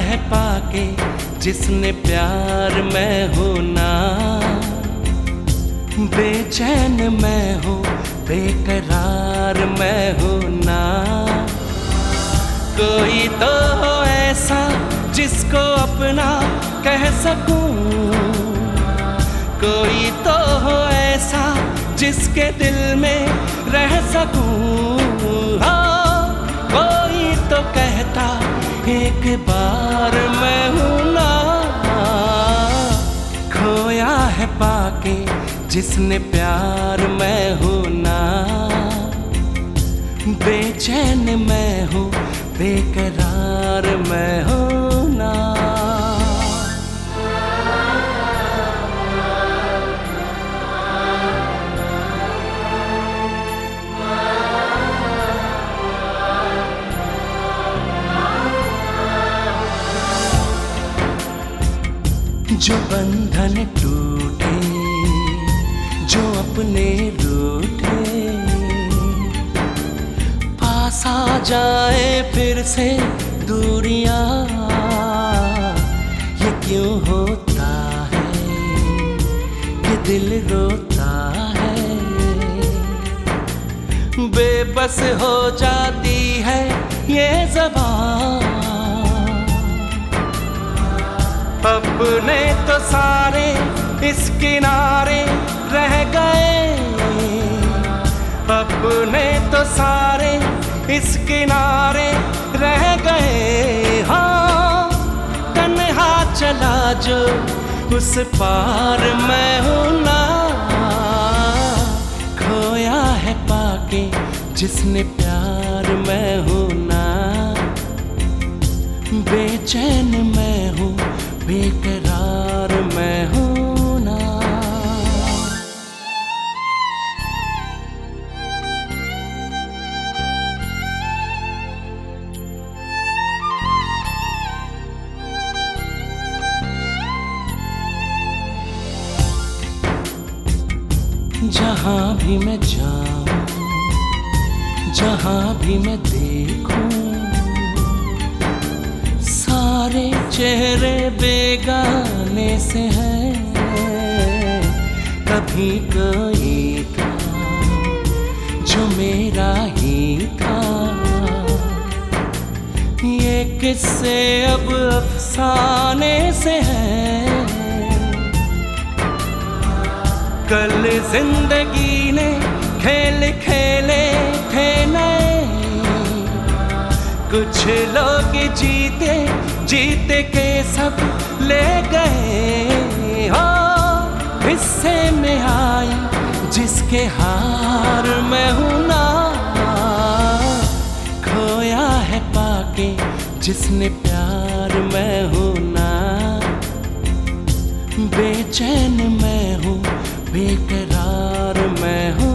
है पाके जिसने प्यार मैं हूँ ना। बेचैन मैं हूँ, बेकरार मैं हूँ ना। कोई तो हो ऐसा जिसको अपना कह सकूं, कोई तो हो ऐसा जिसके दिल में रह सकूं। हाँ, कोई तो कहता एक बार मैं हूँ ना। खोया है पाके जिसने प्यार मैं हूँ ना। बेचैन मैं हूँ, बेकरार मैं हूँ ना। जो बंधन टूटे, जो अपने रूठे, पास आ जाए फिर से दूरियां। ये क्यों होता है, ये दिल रोता है। बेबस हो जाती है ये ज़बान। अपने तो सारे इस किनारे रह गए, अपने तो सारे इस किनारे रह गए। हाँ, तन्हा चला जो उस पार मैं हूँ ना। खोया है पाके जिसने प्यार मैं हूँ ना। बेचैन मैं हूँ, बेकरार मैं हूँ ना। जहाँ भी मैं जाऊँ, जहाँ भी मैं देखूं, सारे चेहरे बेगाने से हैं। कभी कोई था जो मेरा ही था। ये किस्से अब अफसाने से हैं। कल जिंदगी ने खेल खेले थे नए, कुछ लोग जीते जीते के सब ले गए। हो हिस्से में आई जिसके हार मैं हूँ ना। खोया है पाके जिसने प्यार मैं हूँ ना। बेचैन मैं हूँ, बेकरार मैं हूँ।